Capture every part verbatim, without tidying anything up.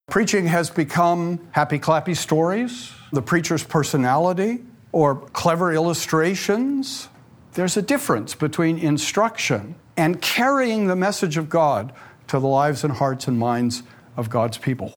Preaching has become happy clappy stories, the preacher's personality, or clever illustrations. There's a difference between instruction and carrying the message of God to the lives and hearts and minds of God's people.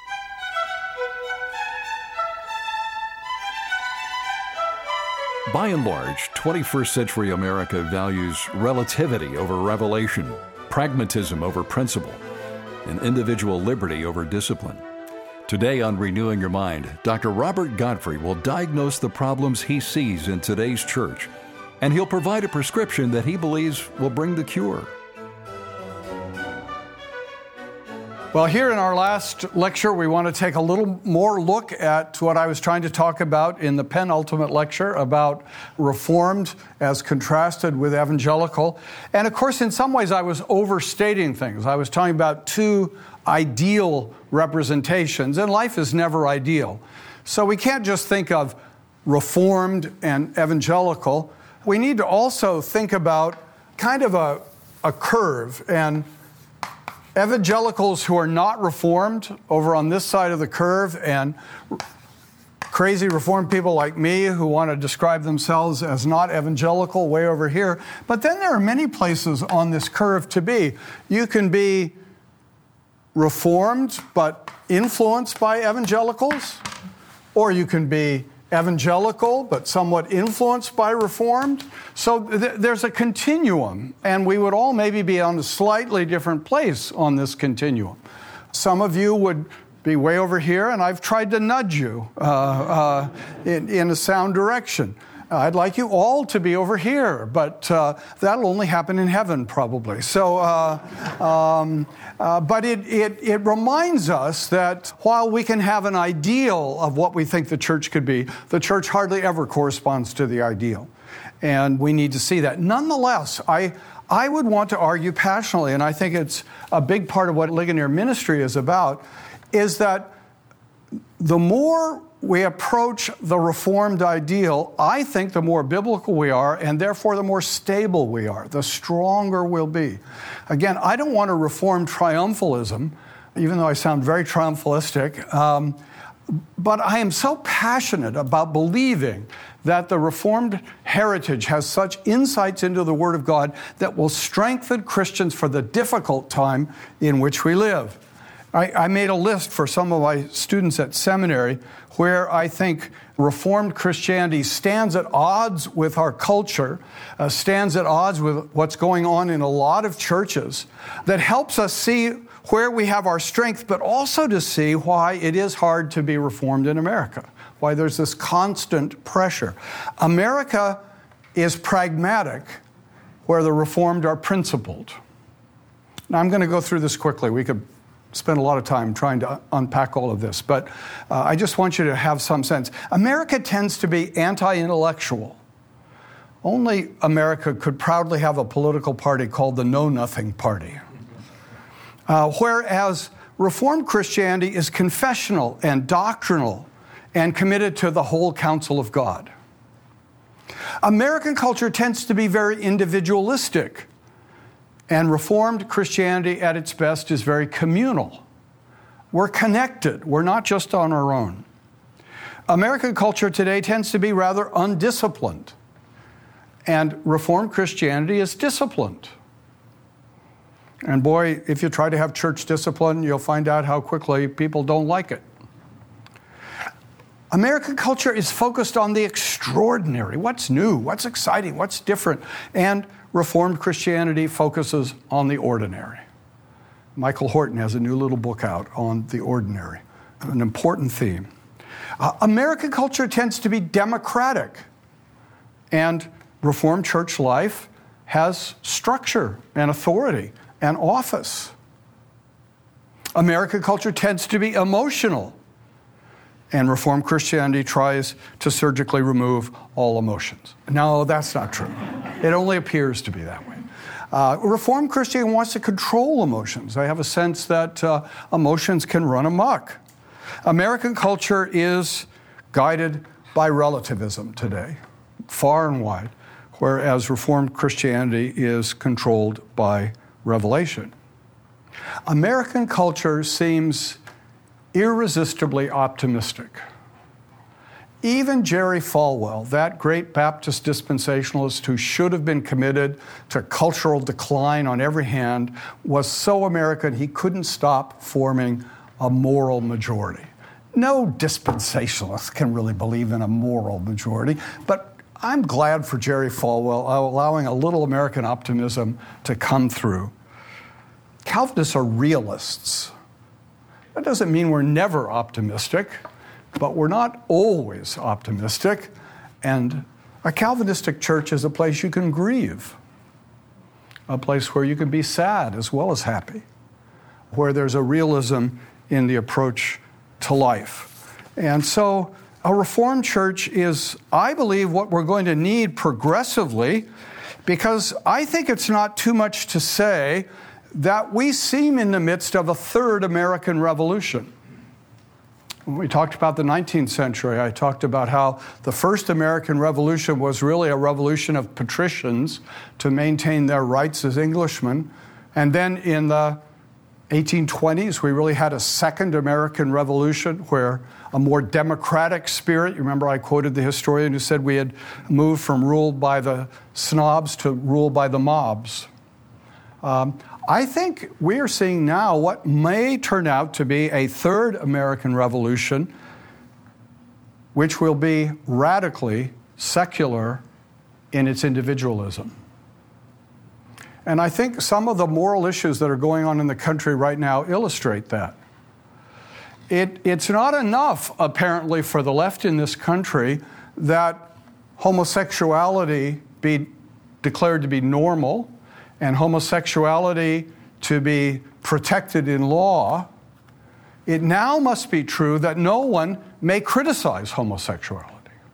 By and large, twenty-first century America values relativity over revelation, pragmatism over principle, and individual liberty over discipline. Today on Renewing Your Mind, Doctor Robert Godfrey will diagnose the problems he sees in today's church, and he'll provide a prescription that he believes will bring the cure. Well, here in our last lecture, we want to take a little more look at what I was trying to talk about in the penultimate lecture about Reformed as contrasted with evangelical. And of course, in some ways, I was overstating things. I was talking about two ideal representations, and life is never ideal. So we can't just think of Reformed and evangelical. We need to also think about kind of a, a curve, and evangelicals who are not Reformed over on this side of the curve, and crazy Reformed people like me who want to describe themselves as not evangelical way over here. But then there are many places on this curve to be. You can be Reformed but influenced by evangelicals, or you can be evangelical but somewhat influenced by Reformed. So th- there's a continuum, and we would all maybe be on a slightly different place on this continuum. Some of you would be way over here, and I've tried to nudge you uh, uh, in, in a sound direction. I'd like you all to be over here, but uh, that'll only happen in heaven probably. So, uh, um, uh, but it, it, it reminds us that while we can have an ideal of what we think the church could be, the church hardly ever corresponds to the ideal. And we need to see that. Nonetheless, I, I would want to argue passionately, and I think it's a big part of what Ligonier ministry is about, is that the more we approach the Reformed ideal, I think the more biblical we are, and therefore the more stable we are, the stronger we'll be. Again, I don't want a Reformed triumphalism, even though I sound very triumphalistic, um, but I am so passionate about believing that the Reformed heritage has such insights into the Word of God that will strengthen Christians for the difficult time in which we live. I, I made a list for some of my students at seminary where I think Reformed Christianity stands at odds with our culture, uh, stands at odds with what's going on in a lot of churches, that helps us see where we have our strength, but also to see why it is hard to be Reformed in America, why there's this constant pressure. America is pragmatic, where the Reformed are principled. Now, I'm going to go through this quickly. We could spend a lot of time trying to unpack all of this, but uh, I just want you to have some sense. America tends to be anti-intellectual. Only America could proudly have a political party called the Know Nothing Party. Uh, whereas Reformed Christianity is confessional and doctrinal and committed to the whole counsel of God. American culture tends to be very individualistic, and Reformed Christianity at its best is very communal. We're connected. We're not just on our own. American culture today tends to be rather undisciplined, and Reformed Christianity is disciplined. And boy, if you try to have church discipline, you'll find out how quickly people don't like it. American culture is focused on the extraordinary. What's new? What's exciting? What's different? And Reformed Christianity focuses on the ordinary. Michael Horton has a new little book out on the ordinary, an important theme. Uh, American culture tends to be democratic, and Reformed church life has structure and authority and office. American culture tends to be emotional, and Reformed Christianity tries to surgically remove all emotions. No, that's not true. It only appears to be that way. Uh, Reformed Christianity wants to control emotions. I have a sense that uh, emotions can run amok. American culture is guided by relativism today, far and wide, whereas Reformed Christianity is controlled by revelation. American culture seems irresistibly optimistic. Even Jerry Falwell, that great Baptist dispensationalist who should have been committed to cultural decline on every hand, was so American he couldn't stop forming a moral majority. No dispensationalist can really believe in a moral majority, but I'm glad for Jerry Falwell allowing a little American optimism to come through. Calvinists are realists. That doesn't mean we're never optimistic, but we're not always optimistic. And a Calvinistic church is a place you can grieve, a place where you can be sad as well as happy, where there's a realism in the approach to life. And so a Reformed church is, I believe, what we're going to need progressively, because I think it's not too much to say that we seem in the midst of a third American Revolution. When we talked about the nineteenth century, I talked about how the first American Revolution was really a revolution of patricians to maintain their rights as Englishmen. And then in the eighteen twenties, we really had a second American Revolution where a more democratic spirit, you remember I quoted the historian who said we had moved from rule by the snobs to rule by the mobs. Um, I think we are seeing now what may turn out to be a third American Revolution, which will be radically secular in its individualism. And I think some of the moral issues that are going on in the country right now illustrate that. It, it's not enough, apparently, for the left in this country that homosexuality be declared to be normal and homosexuality to be protected in law. It now must be true that no one may criticize homosexuality.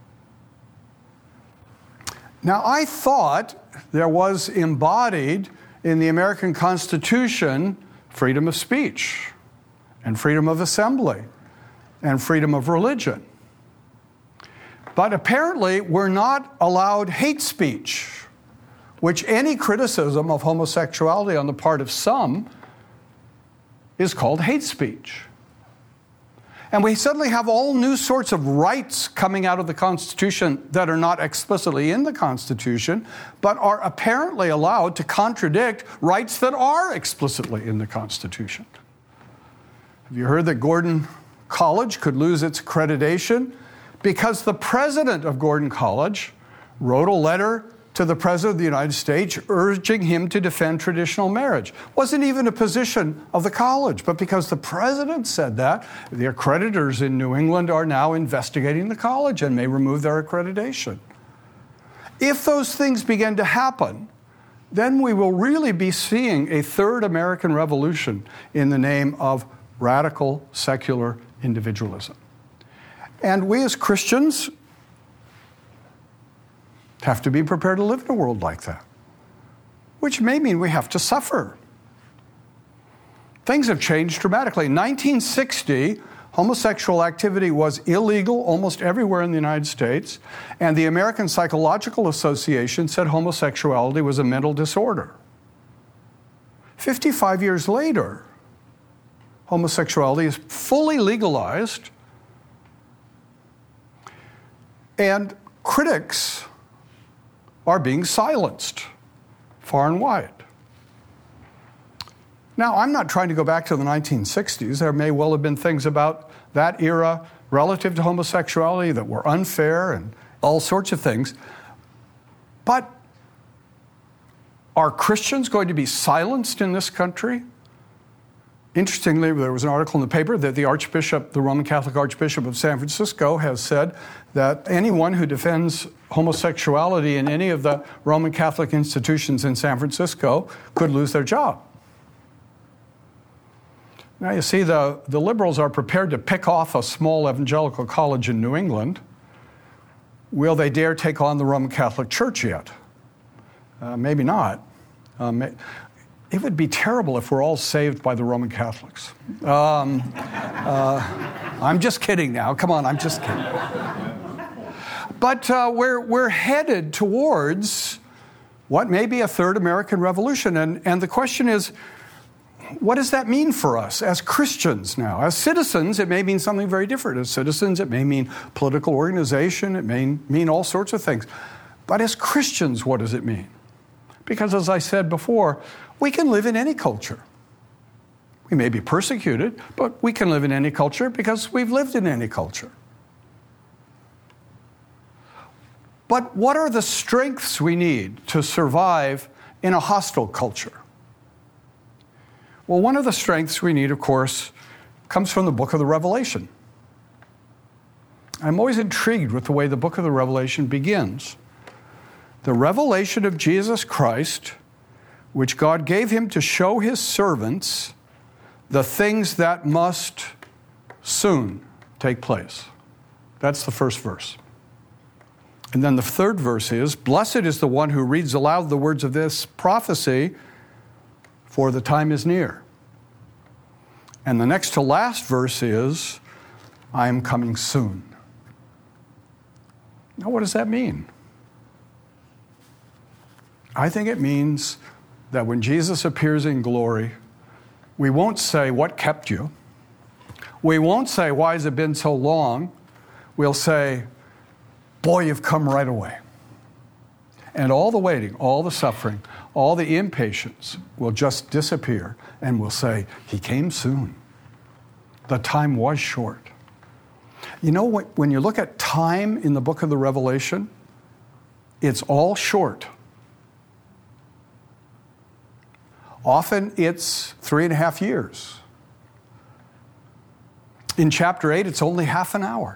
Now, I thought there was embodied in the American Constitution freedom of speech and freedom of assembly and freedom of religion. But apparently, we're not allowed hate speech, which any criticism of homosexuality on the part of some is called hate speech. And we suddenly have all new sorts of rights coming out of the Constitution that are not explicitly in the Constitution, but are apparently allowed to contradict rights that are explicitly in the Constitution. Have you heard that Gordon College could lose its accreditation because the president of Gordon College wrote a letter to the President of the United States urging him to defend traditional marriage? Wasn't even a position of the college, but because the president said that, the accreditors in New England are now investigating the college and may remove their accreditation. If those things begin to happen, then we will really be seeing a third American Revolution in the name of radical secular individualism. And we as Christians have to be prepared to live in a world like that, which may mean we have to suffer. Things have changed dramatically. In nineteen sixty, homosexual activity was illegal almost everywhere in the United States, and the American Psychological Association said homosexuality was a mental disorder. fifty-five years later, homosexuality is fully legalized, and critics are being silenced far and wide. Now, I'm not trying to go back to the nineteen sixties. There may well have been things about that era relative to homosexuality that were unfair and all sorts of things. But are Christians going to be silenced in this country? Interestingly, there was an article in the paper that the Archbishop, the Roman Catholic Archbishop of San Francisco, has said that anyone who defends homosexuality in any of the Roman Catholic institutions in San Francisco could lose their job. Now, you see, the, the liberals are prepared to pick off a small evangelical college in New England. Will they dare take on the Roman Catholic Church yet? Uh, maybe not. Um, It would be terrible if we're all saved by the Roman Catholics. Um, uh, I'm just kidding now. Come on, I'm just kidding. But uh, we're, we're headed towards what may be a third American Revolution. And, and the question is, what does that mean for us as Christians now? As citizens, it may mean something very different. As citizens, it may mean political organization. It may mean all sorts of things. But as Christians, what does it mean? Because as I said before, we can live in any culture. We may be persecuted, but we can live in any culture because we've lived in any culture. But what are the strengths we need to survive in a hostile culture? Well, one of the strengths we need, of course, comes from the book of the Revelation. I'm always intrigued with the way the book of the Revelation begins. The revelation of Jesus Christ, which God gave him to show his servants the things that must soon take place. That's the first verse. And then the third verse is, blessed is the one who reads aloud the words of this prophecy, for the time is near. And the next to last verse is, I am coming soon. Now, what does that mean? I think it means that when Jesus appears in glory, we won't say, what kept you? We won't say, why has it been so long? We'll say, boy, you've come right away. And all the waiting, all the suffering, all the impatience will just disappear, and we'll say, he came soon. The time was short. You know, when you look at time in the book of the Revelation, it's all short. Often it's three and a half years. In chapter eight, it's only half an hour.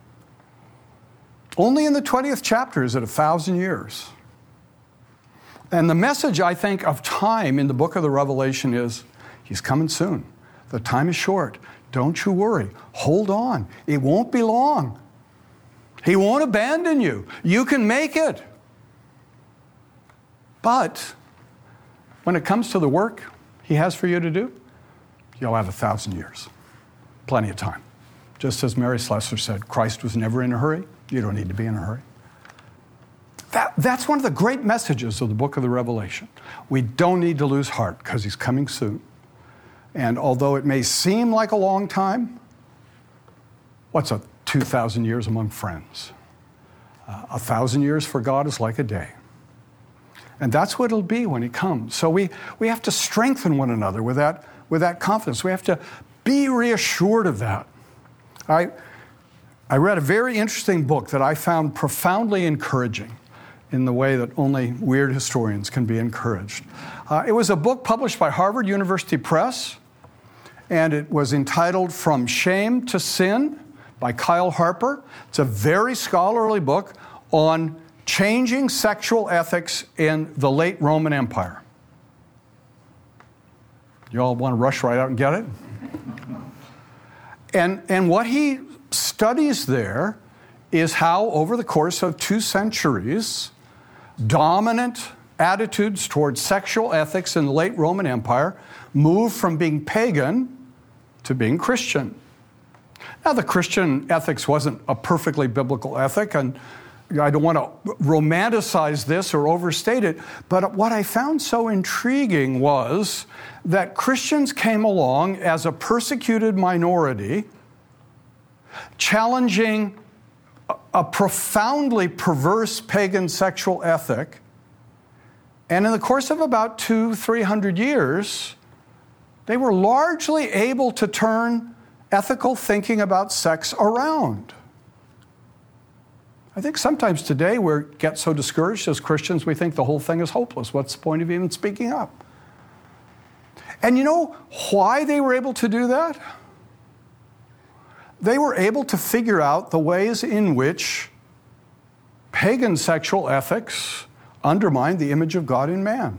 Only in the twentieth chapter is it a thousand years. And the message, I think, of time in the book of the Revelation is, he's coming soon. The time is short. Don't you worry. Hold on. It won't be long. He won't abandon you. You can make it. But when it comes to the work he has for you to do, you'll have a thousand years. Plenty of time. Just as Mary Slessor said, Christ was never in a hurry. You don't need to be in a hurry. That, that's one of the great messages of the book of the Revelation. We don't need to lose heart because he's coming soon. And although it may seem like a long time, what's a two thousand years among friends? Uh, a thousand years for God is like a day. And that's what it'll be when he comes. So we, we have to strengthen one another with that, with that confidence. We have to be reassured of that. I, I read a very interesting book that I found profoundly encouraging in the way that only weird historians can be encouraged. Uh, it was a book published by Harvard University Press, and it was entitled From Shame to Sin by Kyle Harper. It's a very scholarly book on changing sexual ethics in the late Roman Empire. You all want to rush right out and get it? And, and what he studies there is how, over the course of two centuries, dominant attitudes towards sexual ethics in the late Roman Empire moved from being pagan to being Christian. Now, the Christian ethics wasn't a perfectly biblical ethic, and I don't want to romanticize this or overstate it, but what I found so intriguing was that Christians came along as a persecuted minority, challenging a profoundly perverse pagan sexual ethic, and in the course of about two, three hundred years, they were largely able to turn ethical thinking about sex around. I think sometimes today we get so discouraged as Christians, we think the whole thing is hopeless. What's the point of even speaking up? And you know why they were able to do that? They were able to figure out the ways in which pagan sexual ethics undermined the image of God in man.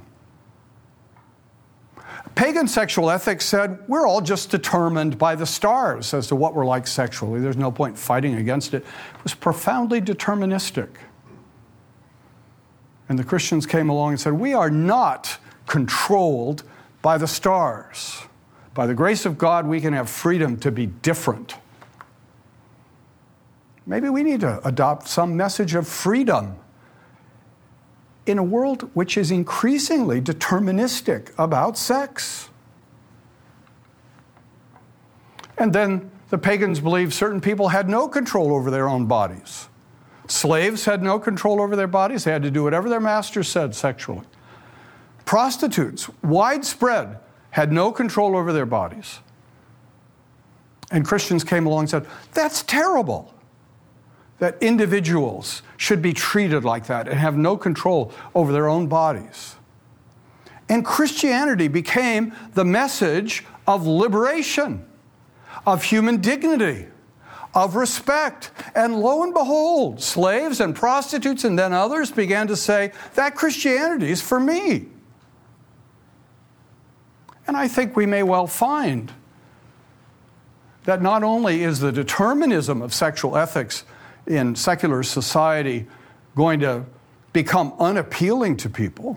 Pagan sexual ethics said, we're all just determined by the stars as to what we're like sexually. There's no point fighting against it. It was profoundly deterministic. And the Christians came along and said, we are not controlled by the stars. By the grace of God, we can have freedom to be different. Maybe we need to adopt some message of freedom in a world which is increasingly deterministic about sex. And then the pagans believed certain people had no control over their own bodies. Slaves had no control over their bodies. They had to do whatever their master said sexually. Prostitutes, widespread, had no control over their bodies. And Christians came along and said, that's terrible, that individuals should be treated like that and have no control over their own bodies. And Christianity became the message of liberation, of human dignity, of respect. And lo and behold, slaves and prostitutes and then others began to say, that Christianity is for me. And I think we may well find that not only is the determinism of sexual ethics in secular society going to become unappealing to people,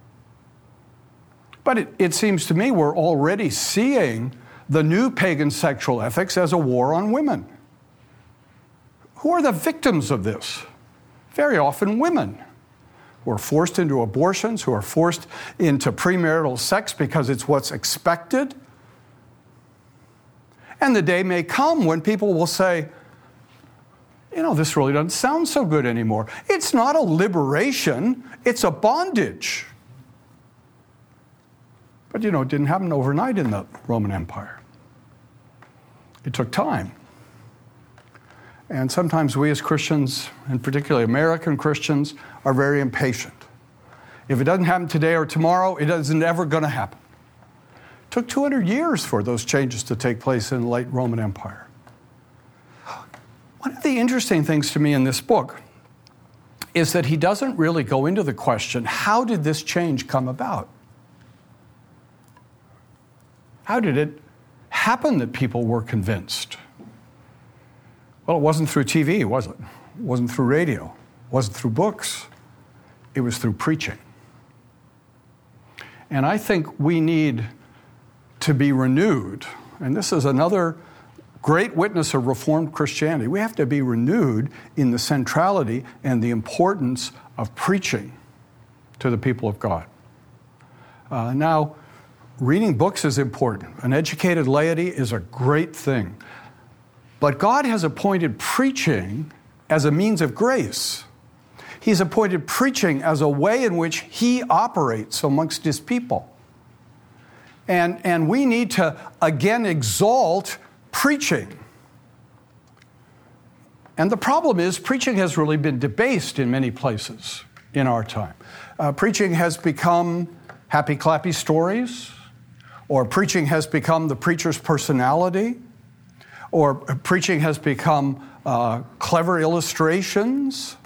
but it, it seems to me we're already seeing the new pagan sexual ethics as a war on women. Who are the victims of this? Very often women who are forced into abortions, who are forced into premarital sex because it's what's expected. And the day may come when people will say, you know, this really doesn't sound so good anymore. It's not a liberation, it's a bondage. But, you know, it didn't happen overnight in the Roman Empire. It took time. And sometimes we as Christians, and particularly American Christians, are very impatient. If it doesn't happen today or tomorrow, it isn't ever going to happen. It took two hundred years for those changes to take place in the late Roman Empire. One of the interesting things to me in this book is that he doesn't really go into the question, how did this change come about? How did it happen that people were convinced? Well, it wasn't through T V, was it? It wasn't through radio. It wasn't through books. It was through preaching. And I think we need to be renewed. And this is another great witness of Reformed Christianity. We have to be renewed in the centrality and the importance of preaching to the people of God. Uh, now, reading books is important. An educated laity is a great thing. But God has appointed preaching as a means of grace. He's appointed preaching as a way in which He operates amongst His people. And, and we need to, again, exalt preaching. And the problem is, preaching has really been debased in many places in our time. Uh, preaching has become happy, clappy stories, or preaching has become the preacher's personality, or preaching has become uh, clever illustrations.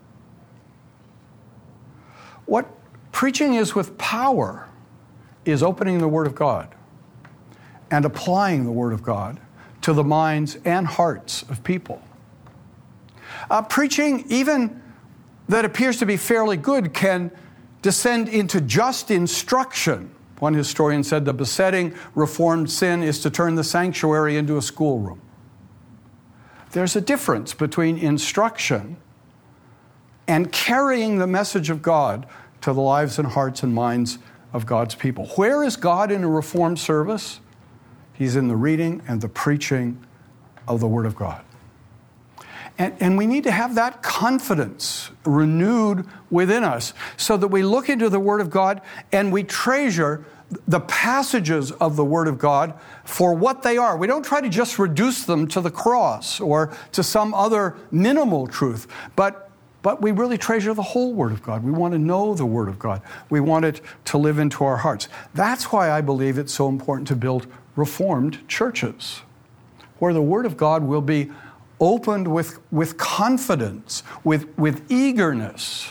What preaching is with power is opening the Word of God and applying the Word of God to the minds and hearts of people. Uh, preaching, even that appears to be fairly good, can descend into just instruction. One historian said the besetting Reformed sin is to turn the sanctuary into a schoolroom. There's a difference between instruction and carrying the message of God to the lives and hearts and minds of God's people. Where is God in a Reformed service? He's in the reading and the preaching of the Word of God. And, and we need to have that confidence renewed within us so that we look into the Word of God and we treasure the passages of the Word of God for what they are. We don't try to just reduce them to the cross or to some other minimal truth, but, but we really treasure the whole Word of God. We want to know the Word of God. We want it to live into our hearts. That's why I believe it's so important to build Reformed churches, where the Word of God will be opened with, with confidence, with, with eagerness.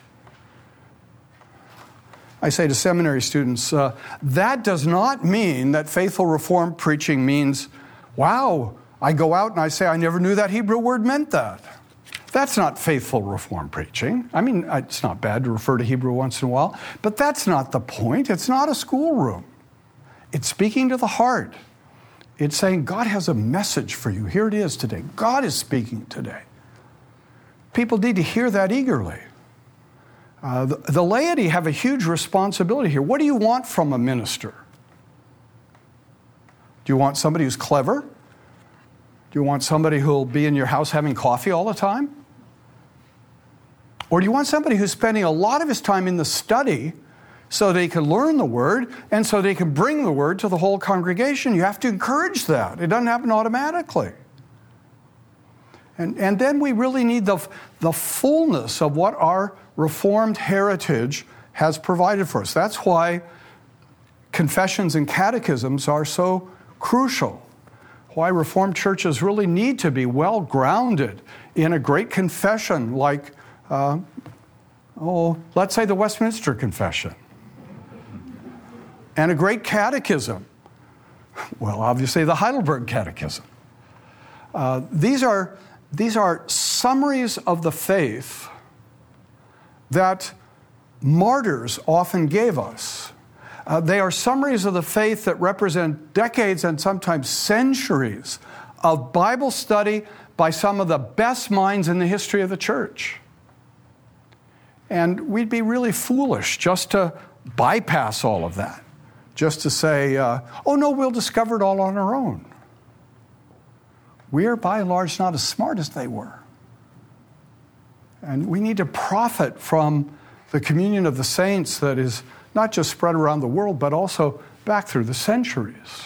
I say to seminary students, uh, that does not mean that faithful Reformed preaching means, wow, I go out and I say, I never knew that Hebrew word meant that. That's not faithful Reformed preaching. I mean, it's not bad to refer to Hebrew once in a while, but that's not the point. It's not a schoolroom. It's speaking to the heart. It's saying, God has a message for you. Here it is today. God is speaking today. People need to hear that eagerly. Uh, the, the laity have a huge responsibility here. What do you want from a minister? Do you want somebody who's clever? Do you want somebody who'll be in your house having coffee all the time? Or do you want somebody who's spending a lot of his time in the study so they can learn the Word and so they can bring the Word to the whole congregation? You have to encourage that. It doesn't happen automatically. And, and then we really need the, the fullness of what our Reformed heritage has provided for us. That's why confessions and catechisms are so crucial. Why Reformed churches really need to be well grounded in a great confession like, uh, oh, let's say the Westminster Confession, and a great catechism. Well, obviously the Heidelberg Catechism. Uh, these are these are summaries of the faith that martyrs often gave us. Uh, they are summaries of the faith that represent decades and sometimes centuries of Bible study by some of the best minds in the history of the church. And we'd be really foolish just to bypass all of that, just to say, uh, oh no, we'll discover it all on our own. We are by and large not as smart as they were. And we need to profit from the communion of the saints that is not just spread around the world, but also back through the centuries.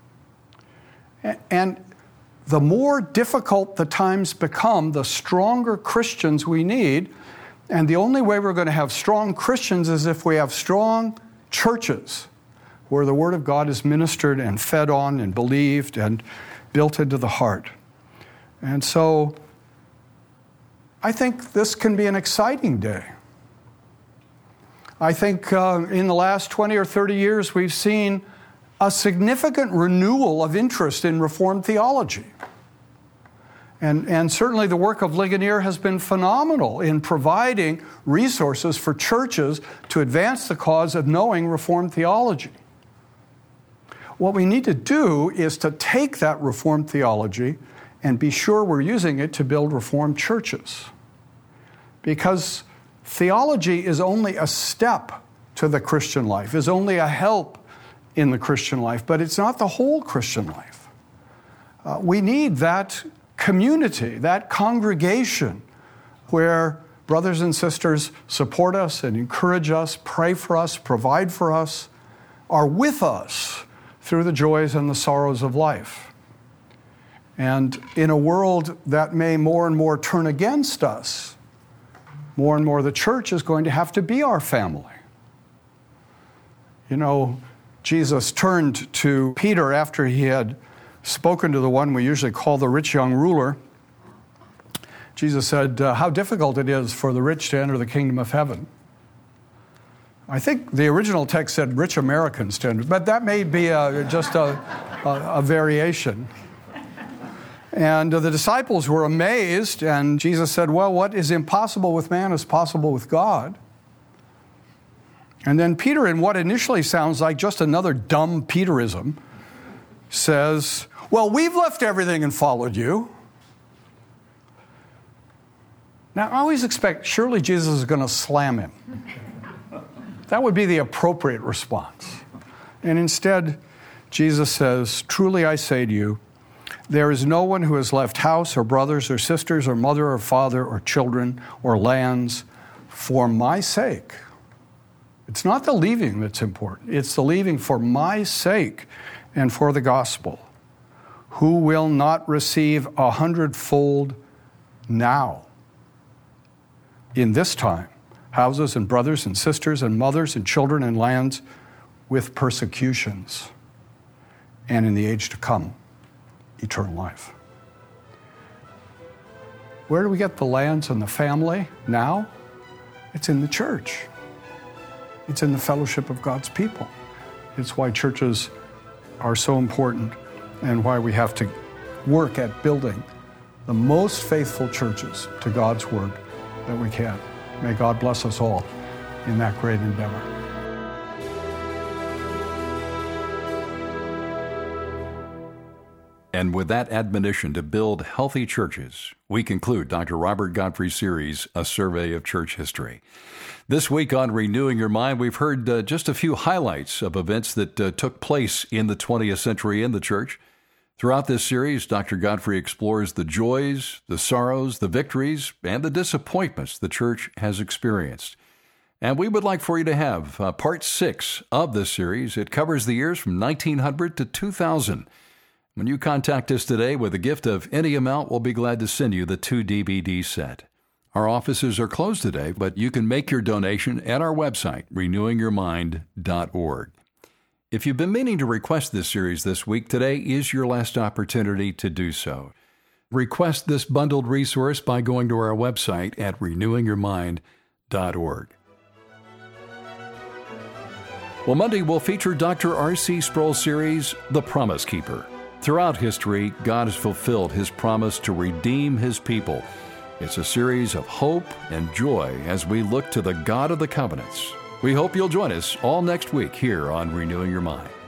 And the more difficult the times become, the stronger Christians we need. And the only way we're going to have strong Christians is if we have strong churches where the Word of God is ministered and fed on and believed and built into the heart. And so I think this can be an exciting day. I think uh, in the last twenty or thirty years, we've seen a significant renewal of interest in Reformed theology. And, and certainly the work of Ligonier has been phenomenal in providing resources for churches to advance the cause of knowing Reformed theology. What we need to do is to take that Reformed theology and be sure we're using it to build Reformed churches. Because theology is only a step to the Christian life, is only a help in the Christian life, but it's not the whole Christian life. Uh, we need that community, that congregation where brothers and sisters support us and encourage us, pray for us, provide for us, are with us through the joys and the sorrows of life. And in a world that may more and more turn against us, more and more the church is going to have to be our family. You know, Jesus turned to Peter after he had spoken to the one we usually call the rich young ruler. Jesus said, uh, how difficult it is for the rich to enter the kingdom of heaven. I think the original text said rich Americans to enter, but that may be a, just a, a, a variation. And the disciples were amazed, and Jesus said, well, what is impossible with man is possible with God. And then Peter, in what initially sounds like just another dumb Peterism, says, well, we've left everything and followed you. Now, I always expect, surely Jesus is going to slam him. That would be the appropriate response. And instead, Jesus says, truly I say to you, there is no one who has left house or brothers or sisters or mother or father or children or lands for my sake. It's not the leaving that's important. It's the leaving for my sake and for the gospel, who will not receive a hundredfold now, in this time, houses and brothers and sisters and mothers and children and lands with persecutions, and in the age to come, eternal life. Where do we get the lands and the family now? It's in the church. It's in the fellowship of God's people. It's why churches are so important and why we have to work at building the most faithful churches to God's word that we can. May God bless us all in that great endeavor. And with that admonition to build healthy churches, we conclude Doctor Robert Godfrey's series, A Survey of Church History. This week on Renewing Your Mind, we've heard uh, just a few highlights of events that uh, took place in the twentieth century in the church. Throughout this series, Doctor Godfrey explores the joys, the sorrows, the victories, and the disappointments the church has experienced. And we would like for you to have uh, part six of this series. It covers the years from nineteen hundred to two thousand. When you contact us today with a gift of any amount, we'll be glad to send you the two D V D set. Our offices are closed today, but you can make your donation at our website, renewing your mind dot org. If you've been meaning to request this series this week, today is your last opportunity to do so. Request this bundled resource by going to our website at renewing your mind dot org. Well, Monday will feature Doctor R C Sproul's series, The Promise Keeper. Throughout history, God has fulfilled His promise to redeem His people. It's a series of hope and joy as we look to the God of the covenants. We hope you'll join us all next week here on Renewing Your Mind.